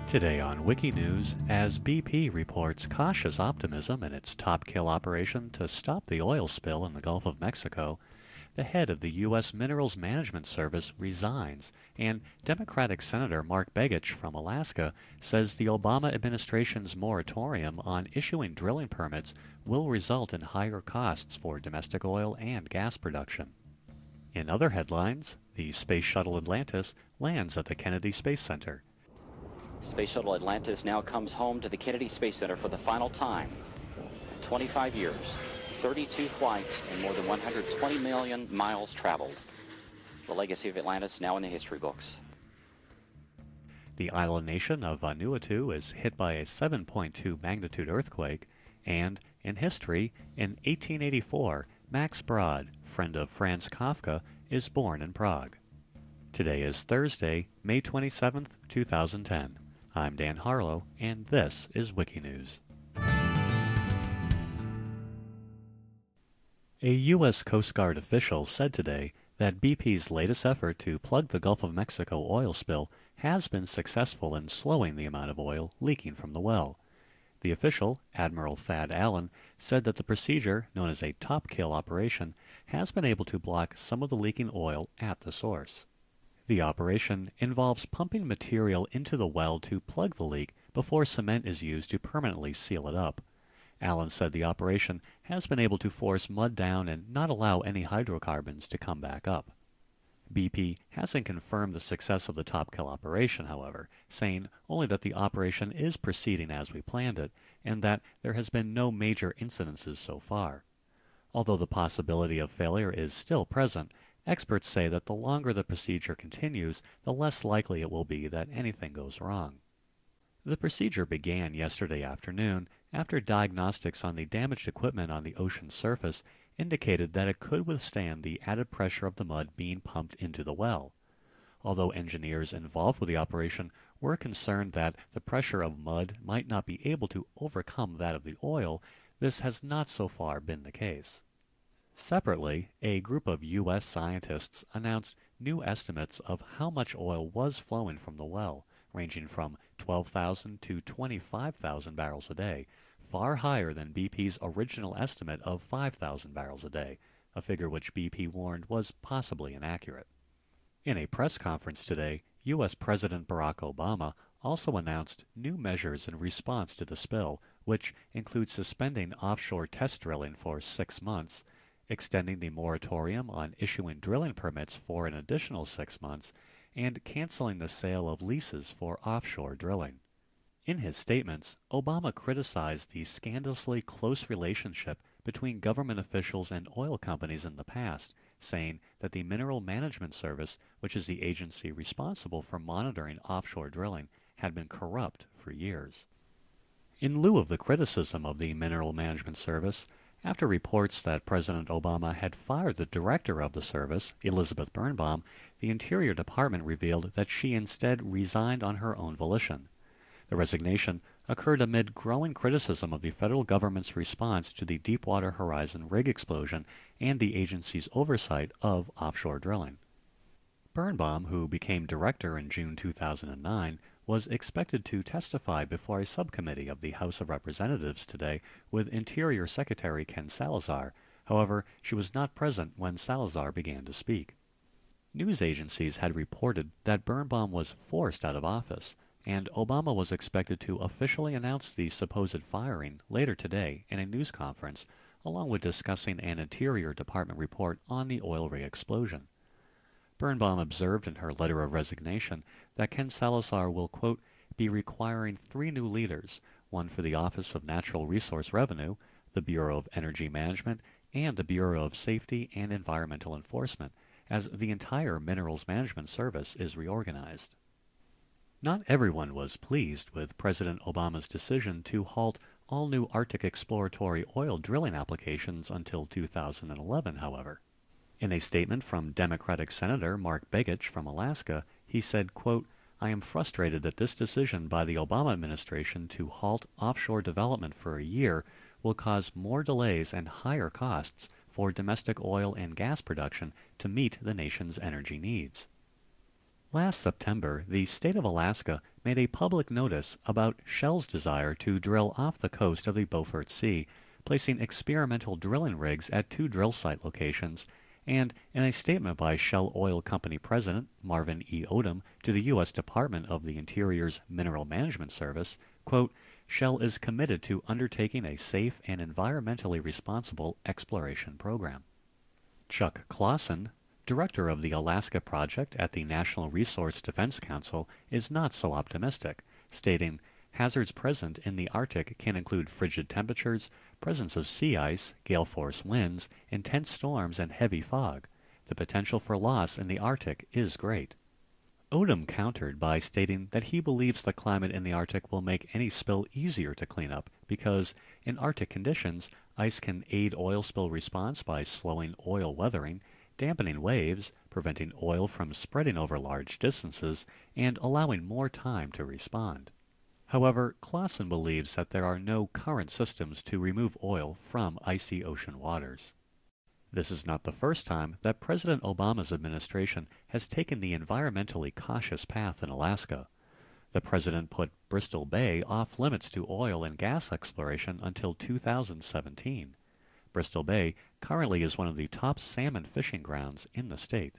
Today on Wikinews, as BP reports cautious optimism in its top kill operation to stop the oil spill in the Gulf of Mexico, the head of the U.S. Minerals Management Service resigns, and Democratic Senator Mark Begich from Alaska says the Obama administration's moratorium on issuing drilling permits will result in higher costs for domestic oil and gas production. In other headlines, the Space Shuttle Atlantis lands at the Kennedy Space Center. Space Shuttle Atlantis now comes home to the Kennedy Space Center for the final time. 25 years, 32 flights, and more than 120 million miles traveled. The legacy of Atlantis now in the history books. The island nation of Vanuatu is hit by a 7.2 magnitude earthquake, and in history, in 1884, Max Brod, friend of Franz Kafka, is born in Prague. Today is Thursday, May 27th, 2010. I'm Dan Harlow, and this is Wikinews. A U.S. Coast Guard official said today that BP's latest effort to plug the Gulf of Mexico oil spill has been successful in slowing the amount of oil leaking from the well. The official, Admiral Thad Allen, said that the procedure, known as a top kill operation, has been able to block some of the leaking oil at the source. The operation involves pumping material into the well to plug the leak before cement is used to permanently seal it up. Allen said the operation has been able to force mud down and not allow any hydrocarbons to come back up. BP hasn't confirmed the success of the top kill operation, however, saying only that the operation is proceeding as we planned it and that there has been no major incidences so far. Although the possibility of failure is still present, experts say that the longer the procedure continues, the less likely it will be that anything goes wrong. The procedure began yesterday afternoon after diagnostics on the damaged equipment on the ocean surface indicated that it could withstand the added pressure of the mud being pumped into the well. Although engineers involved with the operation were concerned that the pressure of mud might not be able to overcome that of the oil, this has not so far been the case. Separately, a group of U.S. scientists announced new estimates of how much oil was flowing from the well, ranging from 12,000 to 25,000 barrels a day, far higher than BP's original estimate of 5,000 barrels a day, a figure which BP warned was possibly inaccurate. In a press conference today, U.S. President Barack Obama also announced new measures in response to the spill, which include suspending offshore test drilling for 6 months, extending the moratorium on issuing drilling permits for an additional 6 months, and canceling the sale of leases for offshore drilling. In his statements, Obama criticized the scandalously close relationship between government officials and oil companies in the past, saying that the Mineral Management Service, which is the agency responsible for monitoring offshore drilling, had been corrupt for years. In lieu of the criticism of the Mineral Management Service, after reports that President Obama had fired the director of the service, Elizabeth Birnbaum, the Interior Department revealed that she instead resigned on her own volition. The resignation occurred amid growing criticism of the federal government's response to the Deepwater Horizon rig explosion and the agency's oversight of offshore drilling. Birnbaum, who became director in June 2009, was expected to testify before a subcommittee of the House of Representatives today with Interior Secretary Ken Salazar. However, she was not present when Salazar began to speak. News agencies had reported that Birnbaum was forced out of office, and Obama was expected to officially announce the supposed firing later today in a news conference, along with discussing an Interior Department report on the oil rig explosion. Birnbaum observed in her letter of resignation that Ken Salazar will, quote, be requiring 3 new leaders, one for the Office of Natural Resource Revenue, the Bureau of Energy Management, and the Bureau of Safety and Environmental Enforcement, as the entire Minerals Management Service is reorganized. Not everyone was pleased with President Obama's decision to halt all new Arctic exploratory oil drilling applications until 2011, however. In a statement from Democratic Senator Mark Begich from Alaska, he said, quote, I am frustrated that this decision by the Obama administration to halt offshore development for a year will cause more delays and higher costs for domestic oil and gas production to meet the nation's energy needs. Last September, the state of Alaska made a public notice about Shell's desire to drill off the coast of the Beaufort Sea, placing experimental drilling rigs at 2 drill site locations, and in a statement by Shell Oil Company President Marvin E. Odom to the U.S. Department of the Interior's Mineral Management Service, quote, Shell is committed to undertaking a safe and environmentally responsible exploration program. Chuck Clausen, director of the Alaska Project at the National Resource Defense Council, is not so optimistic, stating, hazards present in the Arctic can include frigid temperatures, presence of sea ice, gale force winds, intense storms, and heavy fog. The potential for loss in the Arctic is great. Odom countered by stating that he believes the climate in the Arctic will make any spill easier to clean up because, in Arctic conditions, ice can aid oil spill response by slowing oil weathering, dampening waves, preventing oil from spreading over large distances, and allowing more time to respond. However, Clausen believes that there are no current systems to remove oil from icy ocean waters. This is not the first time that President Obama's administration has taken the environmentally cautious path in Alaska. The president put Bristol Bay off limits to oil and gas exploration until 2017. Bristol Bay currently is one of the top salmon fishing grounds in the state.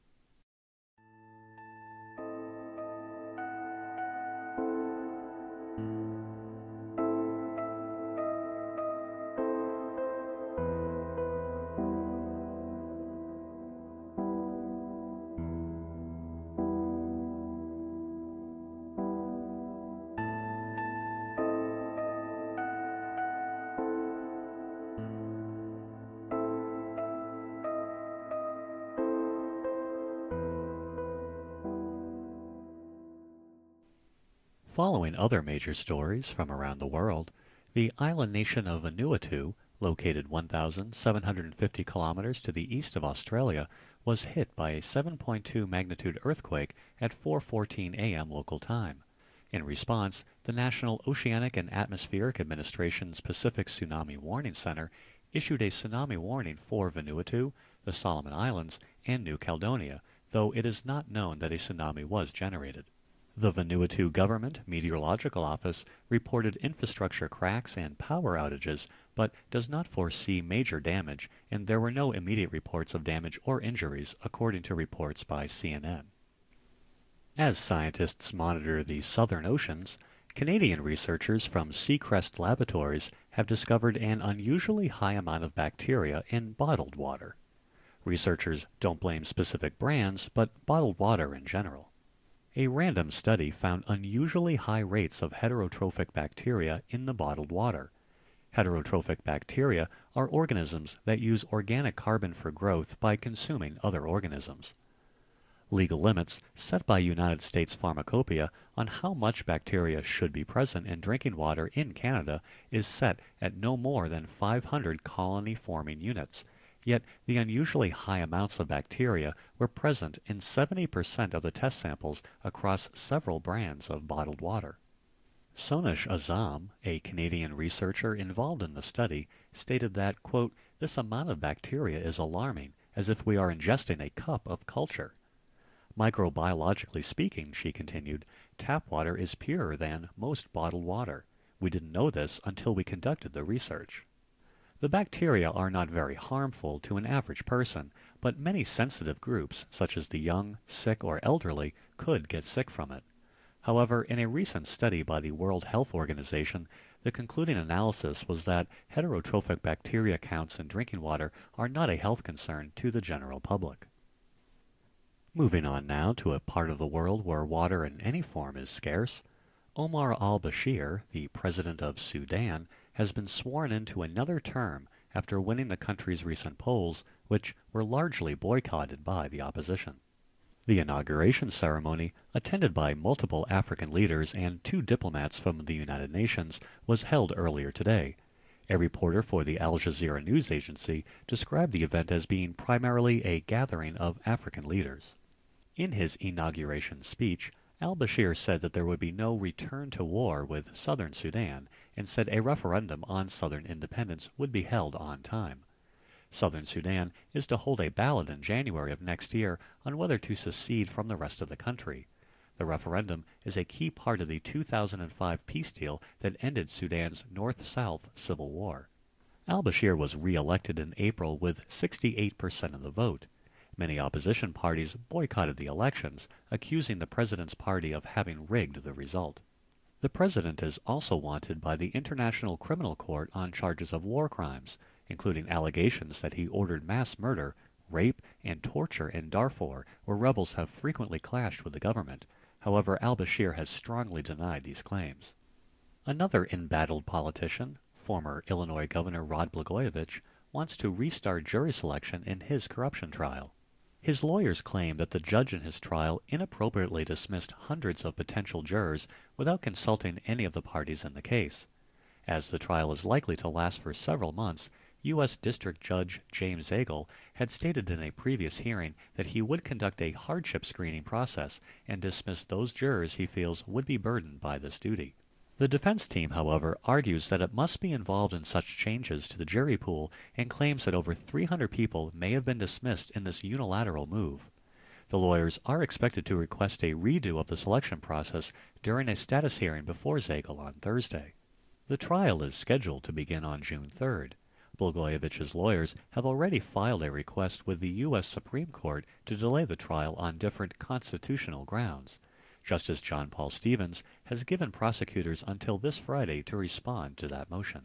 Following other major stories from around the world, the island nation of Vanuatu, located 1,750 kilometers to the east of Australia, was hit by a 7.2 magnitude earthquake at 4:14 a.m. local time. In response, the National Oceanic and Atmospheric Administration's Pacific Tsunami Warning Center issued a tsunami warning for Vanuatu, the Solomon Islands, and New Caledonia, though it is not known that a tsunami was generated. The Vanuatu Government Meteorological Office reported infrastructure cracks and power outages, but does not foresee major damage, and there were no immediate reports of damage or injuries, according to reports by CNN. As scientists monitor the southern oceans, Canadian researchers from Seacrest Laboratories have discovered an unusually high amount of bacteria in bottled water. Researchers don't blame specific brands, but bottled water in general. A random study found unusually high rates of heterotrophic bacteria in the bottled water. Heterotrophic bacteria are organisms that use organic carbon for growth by consuming other organisms. Legal limits set by United States Pharmacopoeia on how much bacteria should be present in drinking water in Canada is set at no more than 500 colony-forming units. Yet the unusually high amounts of bacteria were present in 70% of the test samples across several brands of bottled water. Sonish Azam, a Canadian researcher involved in the study, stated that, quote, this amount of bacteria is alarming, as if we are ingesting a cup of culture. Microbiologically speaking, she continued, tap water is purer than most bottled water. We didn't know this until we conducted the research. The bacteria are not very harmful to an average person, but many sensitive groups, such as the young, sick, or elderly, could get sick from it. However, in a recent study by the World Health Organization, the concluding analysis was that heterotrophic bacteria counts in drinking water are not a health concern to the general public. Moving on now to a part of the world where water in any form is scarce, Omar al-Bashir, the president of Sudan, has been sworn into another term after winning the country's recent polls, which were largely boycotted by the opposition. The inauguration ceremony, attended by multiple African leaders and 2 diplomats from the United Nations, was held earlier today. A reporter for the Al Jazeera news agency described the event as being primarily a gathering of African leaders. In his inauguration speech, al-Bashir said that there would be no return to war with southern Sudan, and said a referendum on southern independence would be held on time. Southern Sudan is to hold a ballot in January of next year on whether to secede from the rest of the country. The referendum is a key part of the 2005 peace deal that ended Sudan's North-South civil war. Al-Bashir was re-elected in April with 68% of the vote. Many opposition parties boycotted the elections, accusing the president's party of having rigged the result. The president is also wanted by the International Criminal Court on charges of war crimes, including allegations that he ordered mass murder, rape, and torture in Darfur, where rebels have frequently clashed with the government. However, al-Bashir has strongly denied these claims. Another embattled politician, former Illinois Governor Rod Blagojevich, wants to restart jury selection in his corruption trial. His lawyers claim that the judge in his trial inappropriately dismissed hundreds of potential jurors without consulting any of the parties in the case. As the trial is likely to last for several months, U.S. District Judge James Agel had stated in a previous hearing that he would conduct a hardship screening process and dismiss those jurors he feels would be burdened by this duty. The defense team, however, argues that it must be involved in such changes to the jury pool and claims that over 300 people may have been dismissed in this unilateral move. The lawyers are expected to request a redo of the selection process during a status hearing before Zagel on Thursday. The trial is scheduled to begin on June 3rd. Blagojevich's lawyers have already filed a request with the U.S. Supreme Court to delay the trial on different constitutional grounds. Justice John Paul Stevens has given prosecutors until this Friday to respond to that motion.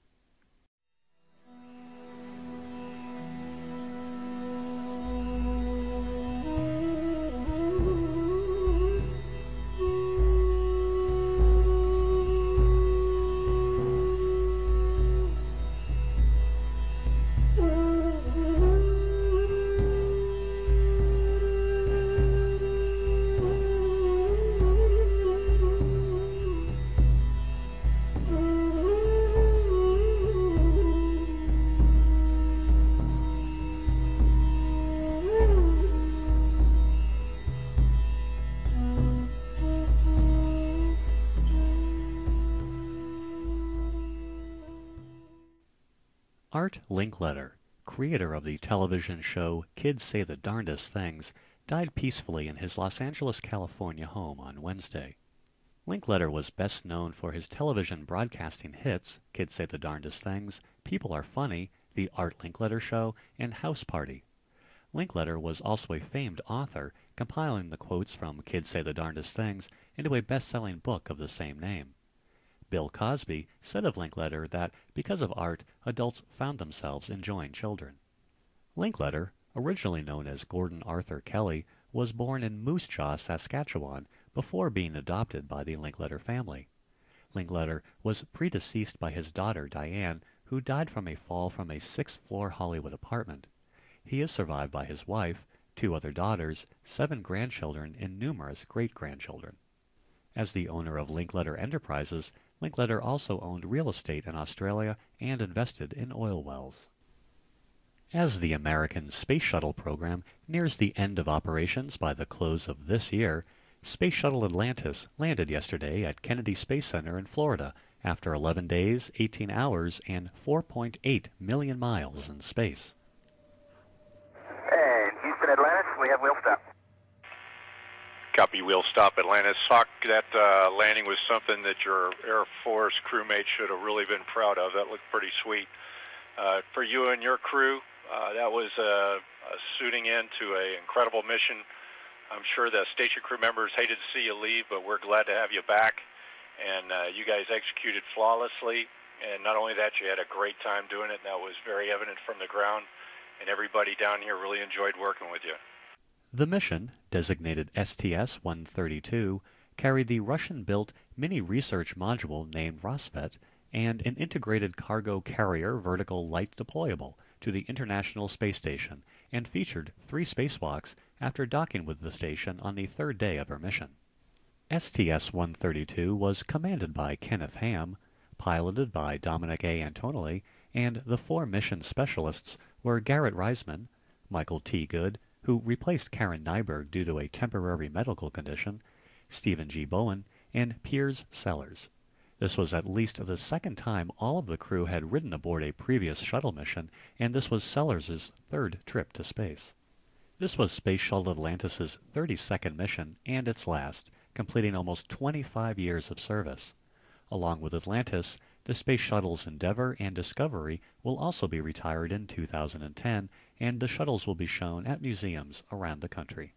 Art Linkletter, creator of the television show Kids Say the Darndest Things, died peacefully in his Los Angeles, California home on Wednesday. Linkletter was best known for his television broadcasting hits, Kids Say the Darndest Things, People Are Funny, The Art Linkletter Show, and House Party. Linkletter was also a famed author, compiling the quotes from Kids Say the Darndest Things into a best-selling book of the same name. Bill Cosby said of Linkletter that, because of art, adults found themselves enjoying children. Linkletter, originally known as Gordon Arthur Kelly, was born in Moose Jaw, Saskatchewan, before being adopted by the Linkletter family. Linkletter was predeceased by his daughter, Diane, who died from a fall from a 6th-floor Hollywood apartment. He is survived by his wife, 2 other daughters, 7 grandchildren, and numerous great-grandchildren. As the owner of Linkletter Enterprises, Linkletter also owned real estate in Australia and invested in oil wells. As the American Space Shuttle program nears the end of operations by the close of this year, Space Shuttle Atlantis landed yesterday at Kennedy Space Center in Florida after 11 days, 18 hours, and 4.8 million miles in space. And Houston, Atlantis, we have wheel stop. Copy, wheel stop, Atlantis. Hawk, that landing was something that your Air Force crewmates should have really been proud of. That looked pretty sweet. For you and your crew, that was a suiting in to an incredible mission. I'm sure the station crew members hated to see you leave, but we're glad to have you back. And you guys executed flawlessly. And not only that, you had a great time doing it, and that was very evident from the ground. And everybody down here really enjoyed working with you. The mission, designated STS-132, carried the Russian-built mini-research module named Rassvet and an integrated cargo carrier vertical light deployable to the International Space Station and featured 3 spacewalks after docking with the station on the 3rd day of her mission. STS-132 was commanded by Kenneth Ham, piloted by Dominic A. Antonelli, and the 4 mission specialists were Garrett Reisman, Michael T. Good, who replaced Karen Nyberg due to a temporary medical condition, Stephen G. Bowen, and Piers Sellers. This was at least the 2nd time all of the crew had ridden aboard a previous shuttle mission, and this was Sellers' 3rd trip to space. This was Space Shuttle Atlantis' 32nd mission, and its last, completing almost 25 years of service. Along with Atlantis, the space shuttles Endeavour and Discovery will also be retired in 2010, and the shuttles will be shown at museums around the country.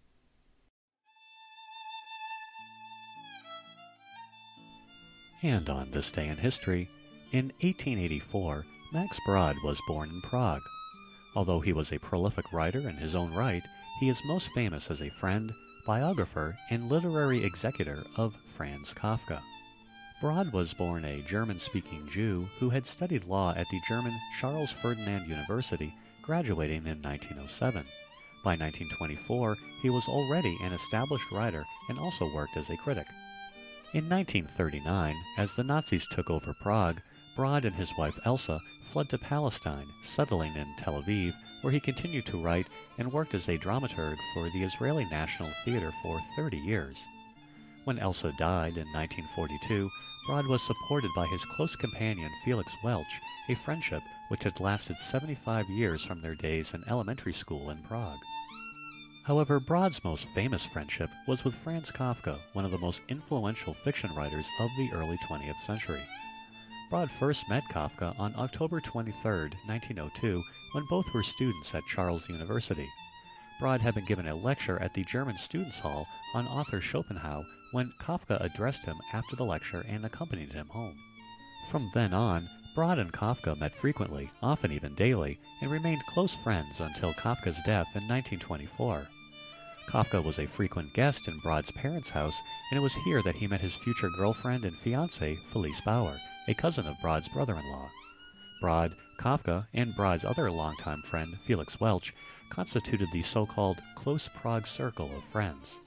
And on this day in history, in 1884, Max Brod was born in Prague. Although he was a prolific writer in his own right, he is most famous as a friend, biographer, and literary executor of Franz Kafka. Brod was born a German-speaking Jew who had studied law at the German Charles Ferdinand University, graduating in 1907. By 1924, he was already an established writer and also worked as a critic. In 1939, as the Nazis took over Prague, Brod and his wife Elsa fled to Palestine, settling in Tel Aviv, where he continued to write and worked as a dramaturg for the Israeli National Theater for 30 years. When Elsa died in 1942, Brod was supported by his close companion Felix Welch, a friendship which had lasted 75 years from their days in elementary school in Prague. However, Brod's most famous friendship was with Franz Kafka, one of the most influential fiction writers of the early 20th century. Brod first met Kafka on October 23, 1902, when both were students at Charles University. Brod had been given a lecture at the German Students' Hall on author Schopenhauer when Kafka addressed him after the lecture and accompanied him home. From then on, Brod and Kafka met frequently, often even daily, and remained close friends until Kafka's death in 1924. Kafka was a frequent guest in Brod's parents' house, and it was here that he met his future girlfriend and fiancée, Felice Bauer, a cousin of Brod's brother-in-law. Brod, Kafka, and Brod's other longtime friend, Felix Welch, constituted the so-called close Prague circle of friends.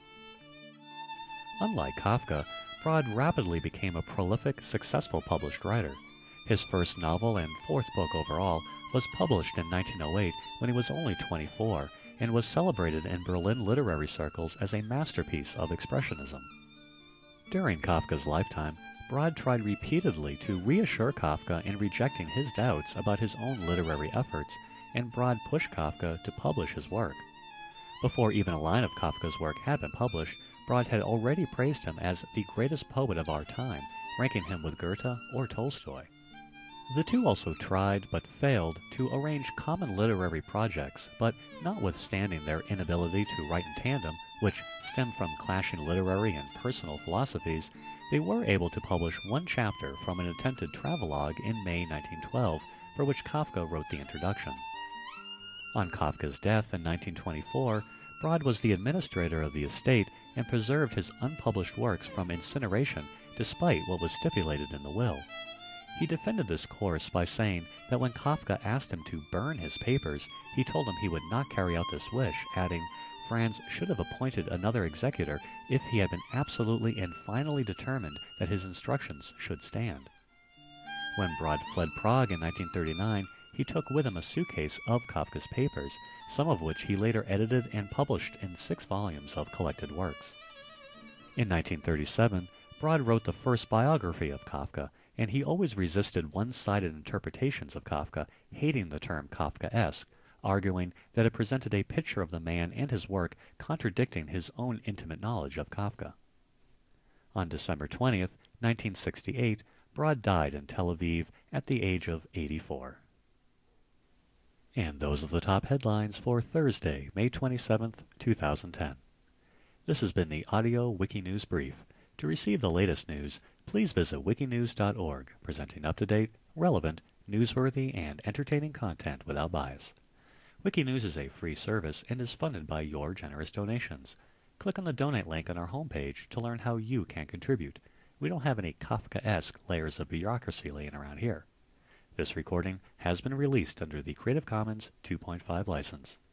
Unlike Kafka, Brod rapidly became a prolific, successful published writer. His first novel and fourth book overall was published in 1908 when he was only 24, and was celebrated in Berlin literary circles as a masterpiece of expressionism. During Kafka's lifetime, Brod tried repeatedly to reassure Kafka in rejecting his doubts about his own literary efforts, and Brod pushed Kafka to publish his work. Before even a line of Kafka's work had been published, Brod had already praised him as the greatest poet of our time, ranking him with Goethe or Tolstoy. The two also tried, but failed, to arrange common literary projects, but notwithstanding their inability to write in tandem, which stemmed from clashing literary and personal philosophies, they were able to publish one chapter from an attempted travelogue in May 1912, for which Kafka wrote the introduction. On Kafka's death in 1924, Brod was the administrator of the estate and preserved his unpublished works from incineration despite what was stipulated in the will. He defended this course by saying that when Kafka asked him to burn his papers, he told him he would not carry out this wish, adding, Franz should have appointed another executor if he had been absolutely and finally determined that his instructions should stand. When Brod fled Prague in 1939, he took with him a suitcase of Kafka's papers, some of which he later edited and published in 6 volumes of collected works. In 1937, Brod wrote the first biography of Kafka, and he always resisted one-sided interpretations of Kafka, hating the term Kafkaesque, arguing that it presented a picture of the man and his work contradicting his own intimate knowledge of Kafka. On December 20th, 1968, Brod died in Tel Aviv at the age of 84. And those are the top headlines for Thursday, May 27th, 2010. This has been the Audio Wikinews Brief. To receive the latest news, please visit wikinews.org, presenting up-to-date, relevant, newsworthy, and entertaining content without bias. Wikinews is a free service and is funded by your generous donations. Click on the donate link on our homepage to learn how you can contribute. We don't have any Kafkaesque layers of bureaucracy laying around here. This recording has been released under the Creative Commons 2.5 license.